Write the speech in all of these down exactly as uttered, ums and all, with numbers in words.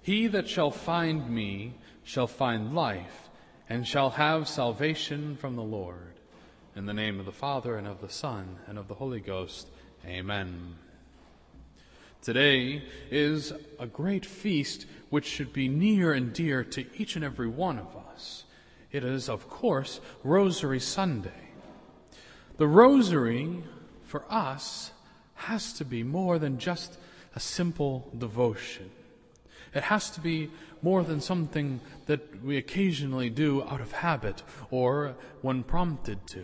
He that shall find me shall find life, and shall have salvation from the Lord. In the name of the Father, and of the Son, and of the Holy Ghost. Amen. Today is a great feast which should be near and dear to each and every one of us. It is, of course, Rosary Sunday. The Rosary, for us, has to be more than just a simple devotion. It has to be more than something that we occasionally do out of habit or when prompted to.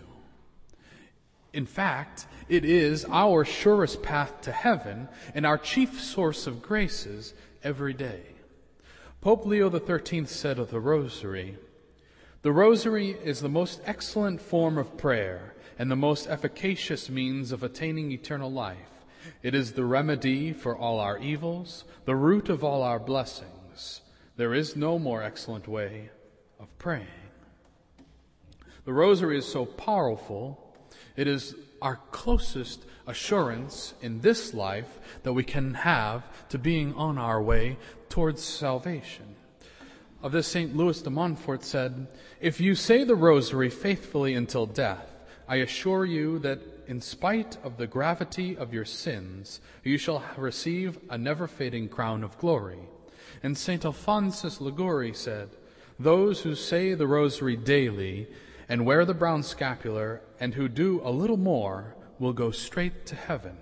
In fact, it is our surest path to heaven and our chief source of graces every day. Pope Leo the thirteenth said of the Rosary, "The Rosary is the most excellent form of prayer and the most efficacious means of attaining eternal life. It is the remedy for all our evils, the root of all our blessings. There is no more excellent way of praying." The Rosary is so powerful, it is our closest assurance in this life that we can have to being on our way towards salvation. Of this, Saint Louis de Montfort said, "If you say the Rosary faithfully until death, I assure you that in spite of the gravity of your sins, you shall receive a never-fading crown of glory." And Saint Alphonsus Liguori said, "Those who say the Rosary daily and wear the brown scapular and who do a little more will go straight to heaven."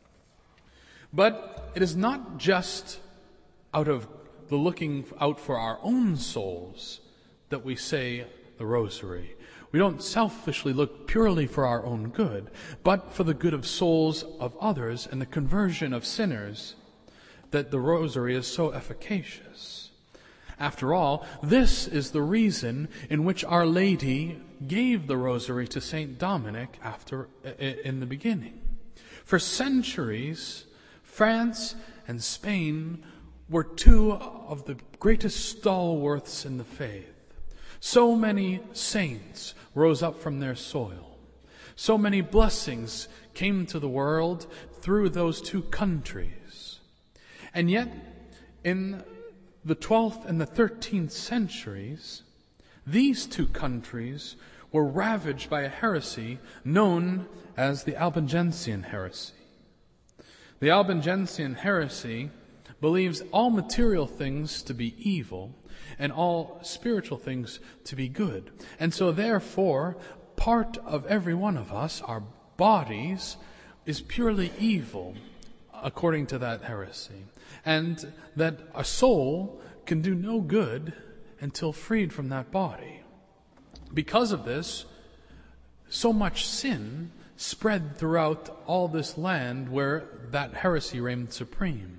But it is not just out of the looking out for our own souls that we say the Rosary. We don't selfishly look purely for our own good, but for the good of souls of others and the conversion of sinners, that the Rosary is so efficacious. After all, this is the reason in which Our Lady gave the Rosary to Saint Dominic after in the beginning. For centuries, France and Spain were two of the greatest stalwarts in the faith. So many saints rose up from their soil. So many blessings came to the world through those two countries. And yet, in the twelfth and the thirteenth centuries, these two countries were ravaged by a heresy known as the Albigensian heresy. The Albigensian heresy believes all material things to be evil and all spiritual things to be good. And so therefore, part of every one of us, our bodies, is purely evil, according to that heresy. And that a soul can do no good until freed from that body. Because of this, so much sin spread throughout all this land where that heresy reigned supreme.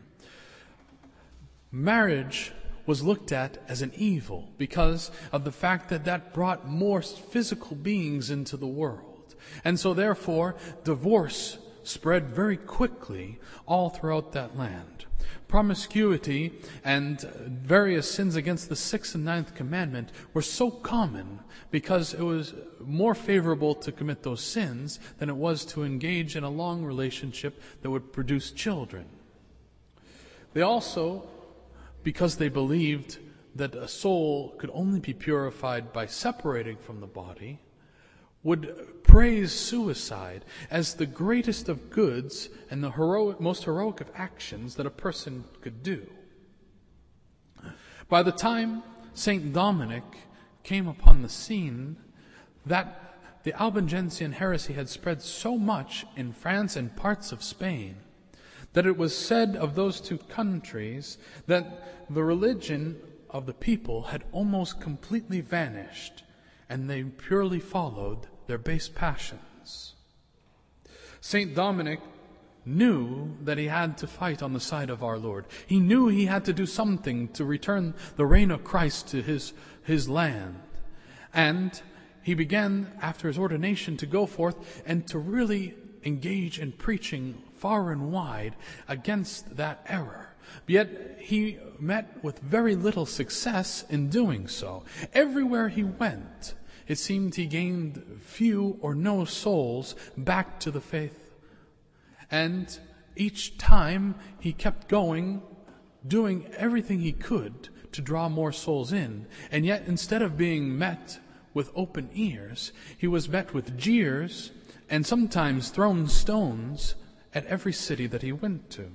Marriage was looked at as an evil because of the fact that that brought more physical beings into the world. And so therefore, divorce spread very quickly all throughout that land. Promiscuity and various sins against the sixth and ninth commandment were so common because it was more favorable to commit those sins than it was to engage in a long relationship that would produce children. They also, because they believed that a soul could only be purified by separating from the body, would praise suicide as the greatest of goods and the heroic, most heroic of actions that a person could do. By the time Saint Dominic came upon the scene, that the Albigensian heresy had spread so much in France and parts of Spain that it was said of those two countries that the religion of the people had almost completely vanished, and they purely followed their base passions. Saint Dominic knew that he had to fight on the side of our Lord. He knew he had to do something to return the reign of Christ to his, his land. And he began, after his ordination, to go forth and to really engage in preaching far and wide against that error. Yet he met with very little success in doing so. Everywhere he went, it seemed he gained few or no souls back to the faith. And each time he kept going, doing everything he could to draw more souls in, and yet instead of being met with open ears, he was met with jeers and sometimes thrown stones at every city that he went to.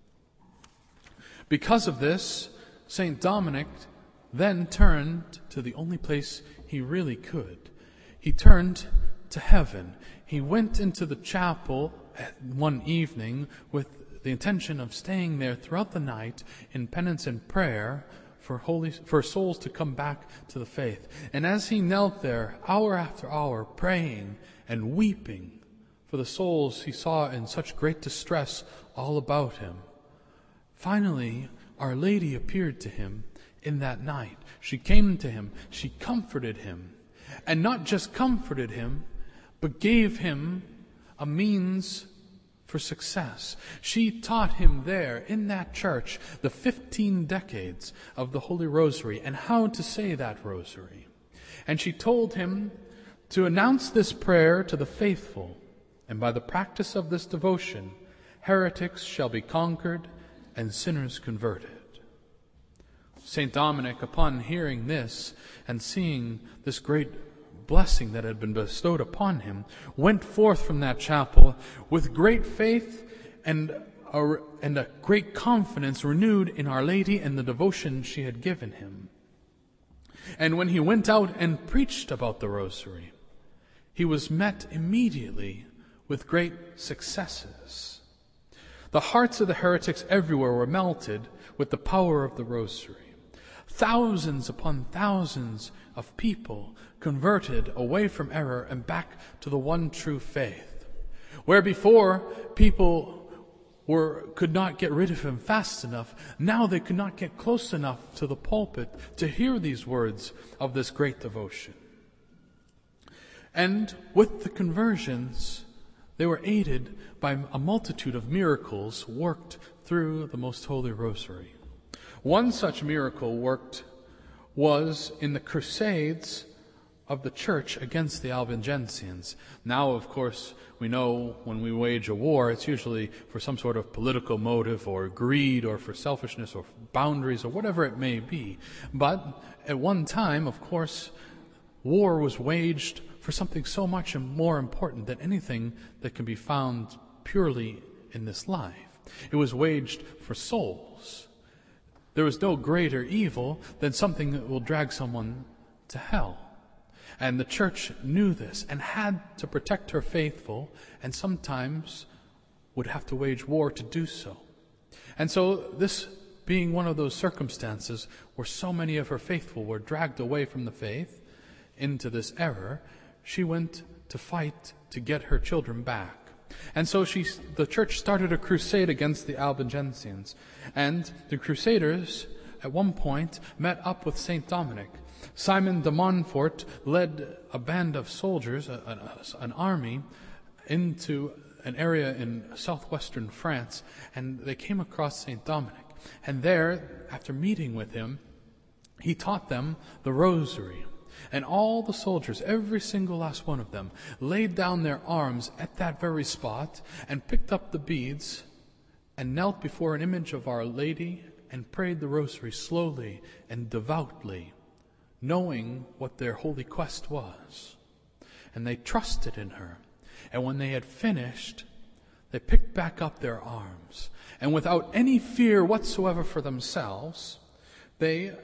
Because of this, Saint Dominic then turned to the only place he really could. He turned to heaven. He went into the chapel one evening with the intention of staying there throughout the night in penance and prayer for holy for souls to come back to the faith. And as he knelt there hour after hour praying and weeping for the souls he saw in such great distress all about him, finally Our Lady appeared to him in that night. She came to him, she comforted him, and not just comforted him, but gave him a means for success. She taught him there in that church the fifteen decades of the Holy Rosary and how to say that rosary. And she told him to announce this prayer to the faithful, and by the practice of this devotion, heretics shall be conquered and sinners converted. Saint Dominic, upon hearing this and seeing this great blessing that had been bestowed upon him, went forth from that chapel with great faith and a, and a great confidence renewed in Our Lady and the devotion she had given him. And when he went out and preached about the Rosary, he was met immediately with great successes. The hearts of the heretics everywhere were melted with the power of the Rosary. Thousands upon thousands of people converted away from error and back to the one true faith. Where before people were could not get rid of him fast enough, now they could not get close enough to the pulpit to hear these words of this great devotion. And with the conversions, they were aided by a multitude of miracles worked through the Most Holy Rosary. One such miracle worked was in the crusades of the church against the Albigensians. Now, of course, we know when we wage a war, it's usually for some sort of political motive or greed or for selfishness or boundaries or whatever it may be. But at one time, of course, war was waged for something so much more important than anything that can be found purely in this life. It was waged for souls. There was no greater evil than something that will drag someone to hell. And the church knew this and had to protect her faithful, and sometimes would have to wage war to do so. And so this being one of those circumstances where so many of her faithful were dragged away from the faith into this error, she went to fight to get her children back. And so she, the church started a crusade against the Albigensians. And the crusaders, at one point, met up with Saint Dominic. Simon de Montfort led a band of soldiers, a, a, an army, into an area in southwestern France, and they came across Saint Dominic. And there, after meeting with him, he taught them the Rosary. And all the soldiers, every single last one of them, laid down their arms at that very spot and picked up the beads and knelt before an image of Our Lady and prayed the Rosary slowly and devoutly, knowing what their holy quest was. And they trusted in her. And when they had finished, they picked back up their arms. And without any fear whatsoever for themselves, they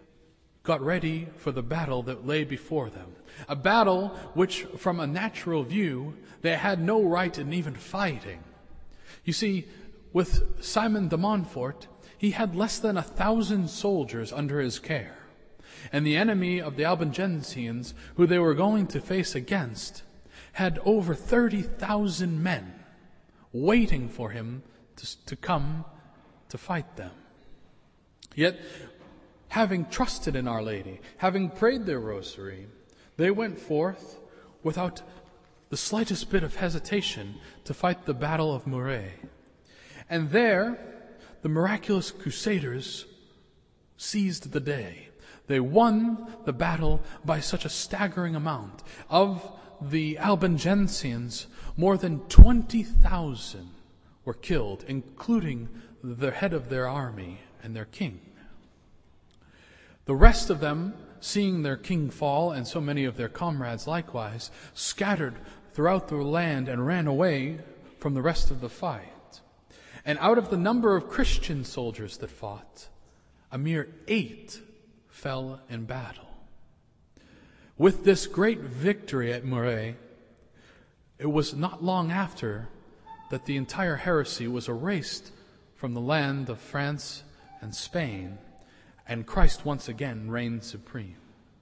got ready for the battle that lay before them. A battle which, from a natural view, they had no right in even fighting. You see, with Simon de Montfort, he had less than a thousand soldiers under his care. And the enemy of the Albigensians, who they were going to face against, had over thirty thousand men waiting for him to, to come to fight them. Yet, having trusted in Our Lady, having prayed their Rosary, they went forth without the slightest bit of hesitation to fight the Battle of Muret. And there, the miraculous crusaders seized the day. They won the battle by such a staggering amount. Of the Albigensians, more than twenty thousand were killed, including the head of their army and their king. The rest of them, seeing their king fall, and so many of their comrades likewise, scattered throughout the land and ran away from the rest of the fight. And out of the number of Christian soldiers that fought, a mere eight fell in battle. With this great victory at Muret, it was not long after that the entire heresy was erased from the land of France and Spain, and Christ once again reigned supreme.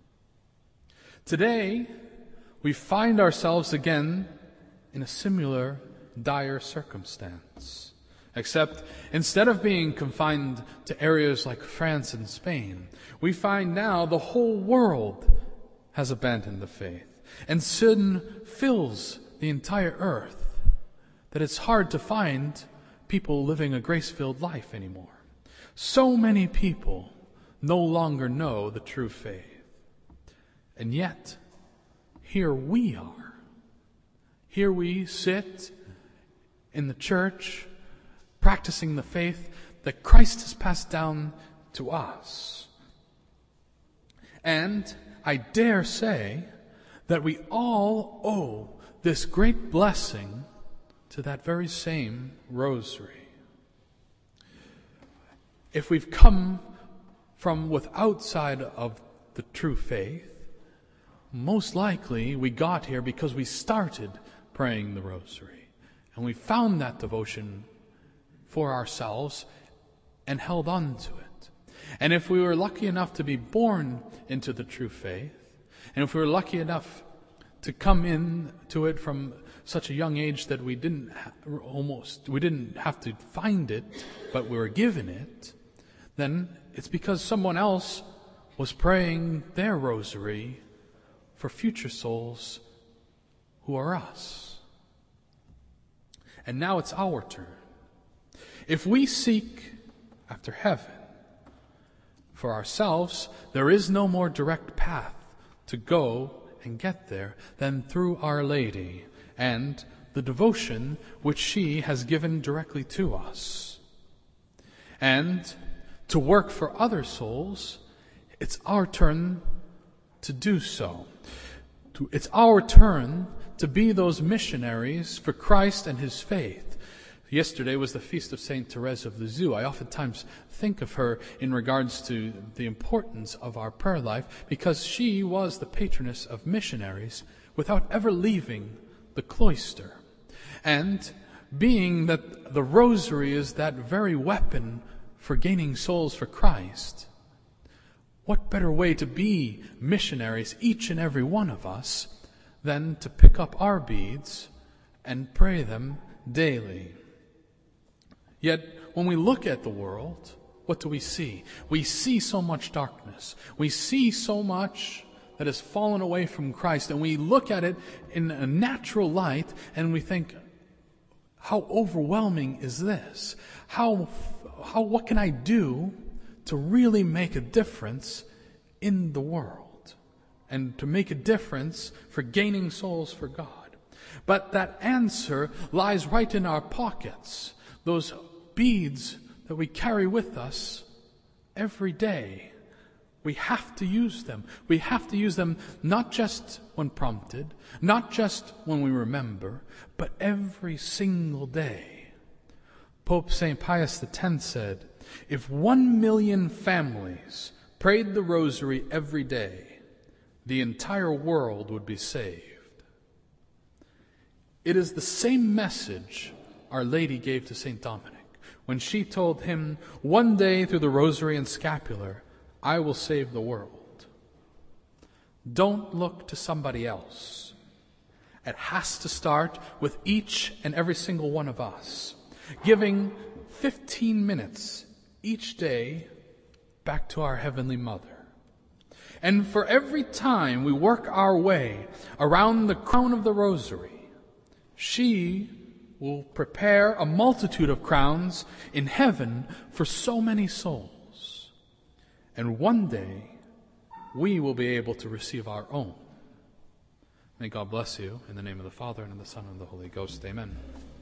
Today, we find ourselves again in a similar dire circumstance, except instead of being confined to areas like France and Spain, we find now the whole world has abandoned the faith, and sin fills the entire earth, that it's hard to find people living a grace-filled life anymore. So many people no longer know the true faith. And yet, here we are. Here we sit in the church, practicing the faith that Christ has passed down to us. And I dare say that we all owe this great blessing to that very same rosary. If we've come from with outside of the true faith, most likely we got here because we started praying the rosary, and we found that devotion for ourselves and held on to it. And if we were lucky enough to be born into the true faith, and if we were lucky enough to come into it from such a young age that we didn't ha- almost we didn't have to find it, but we were given it, then it's because someone else was praying their rosary for future souls who are us. And now it's our turn. If we seek after heaven for ourselves, there is no more direct path to go and get there than through Our Lady and the devotion which she has given directly to us. And to work for other souls, it's our turn to do so. It's our turn to be those missionaries for Christ and His faith. Yesterday was the feast of Saint Therese of Lisieux. I oftentimes think of her in regards to the importance of our prayer life, because she was the patroness of missionaries without ever leaving the cloister. And being that the rosary is that very weapon for gaining souls for Christ, what better way to be missionaries, each and every one of us, than to pick up our beads and pray them daily? Yet, when we look at the world, what do we see? We see so much darkness. We see so much that has fallen away from Christ, and we look at it in a natural light, and we think, how overwhelming is this? How, how, what can I do to really make a difference in the world, and to make a difference for gaining souls for God? But that answer lies right in our pockets. Those beads that we carry with us every day, we have to use them. We have to use them not just when prompted, not just when we remember, but every single day. Pope Saint Pius the tenth said, if one million families prayed the rosary every day, the entire world would be saved. It is the same message Our Lady gave to Saint Dominic when she told him, one day through the rosary and scapular, I will save the world. Don't look to somebody else. It has to start with each and every single one of us, giving fifteen minutes each day back to our Heavenly Mother. And for every time we work our way around the crown of the rosary, she will prepare a multitude of crowns in heaven for so many souls. And one day, we will be able to receive our own. May God bless you. In the name of the Father, and of the Son, and of the Holy Ghost. Amen.